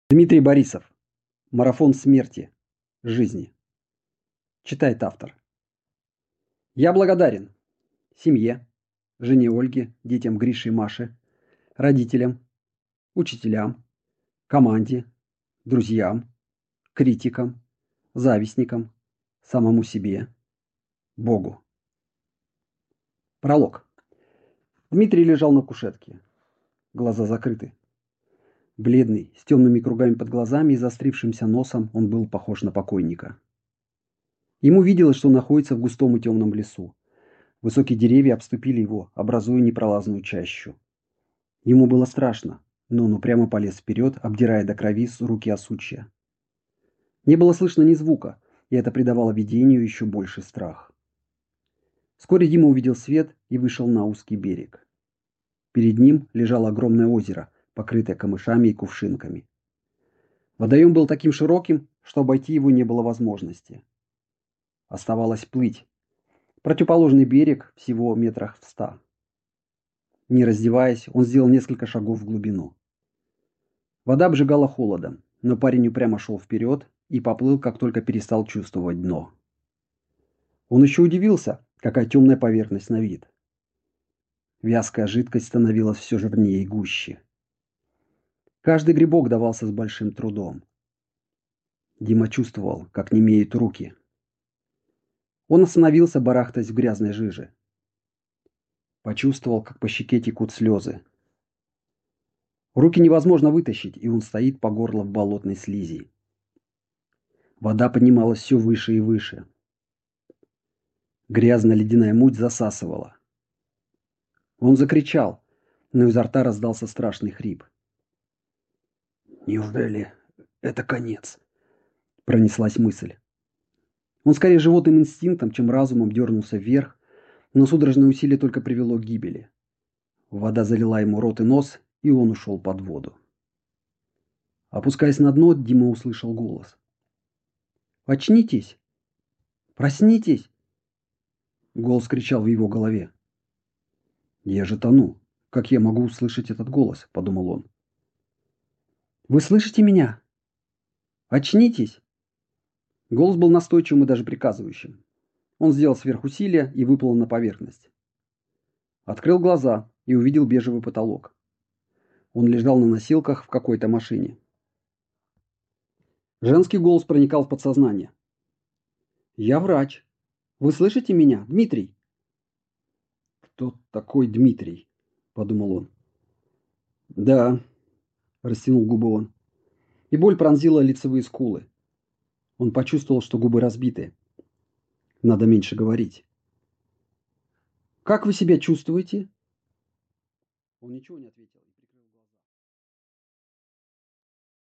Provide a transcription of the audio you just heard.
Дмитрий Борисов. Марафон смерти. Жизни. Читает автор. Я благодарен семье, жене Ольге, детям Грише и Маше, родителям, учителям, команде, друзьям, критикам, завистникам, самому себе, Богу. Пролог. Дмитрий лежал на кушетке. Глаза закрыты. Бледный, с темными кругами под глазами и заострившимся носом, он был похож на покойника. Ему виделось, что он находится в густом и темном лесу. Высокие деревья обступили его, образуя непролазную чащу. Ему было страшно, но он упрямо полез вперед, обдирая до крови руки о сучья. Не было слышно ни звука, и это придавало видению еще больший страх. Вскоре Дима увидел свет и вышел на узкий берег. Перед ним лежало огромное озеро, покрытое камышами и кувшинками. Водоем был таким широким, что обойти его не было возможности. Оставалось плыть. Противоположный берег всего метрах в 100. Не раздеваясь, он сделал несколько шагов в глубину. Вода обжигала холодом, но парень упрямо шел вперед и поплыл, как только перестал чувствовать дно. Он еще удивился, какая темная поверхность на вид. Вязкая жидкость становилась все жирнее и гуще. Каждый грибок давался с большим трудом. Дима чувствовал, как немеют руки. Он остановился, барахтаясь в грязной жиже. Почувствовал, как по щеке текут слезы. Руки невозможно вытащить, и он стоит по горло в болотной слизи. Вода поднималась все выше и выше. Грязно-ледяная муть засасывала. Он закричал, но изо рта раздался страшный хрип. «Неужели это конец?» — пронеслась мысль. Он скорее животным инстинктом, чем разумом дернулся вверх, но судорожное усилие только привело к гибели. Вода залила ему рот и нос, и он ушел под воду. Опускаясь на дно, Дима услышал голос. «Очнитесь! Проснитесь!» Голос кричал в его голове. «Я же тону. Как я могу услышать этот голос?» – подумал он. «Вы слышите меня? Очнитесь!» Голос был настойчивым и даже приказывающим. Он сделал сверхусилие и выплыл на поверхность. Открыл глаза и увидел бежевый потолок. Он лежал на носилках в какой-то машине. Женский голос проникал в подсознание. «Я врач. Вы слышите меня, Дмитрий?» «Кто такой Дмитрий?» – подумал он. «Да», – растянул губы он. И боль пронзила лицевые скулы. Он почувствовал, что губы разбиты. Надо меньше говорить. «Как вы себя чувствуете?» Он ничего не ответил.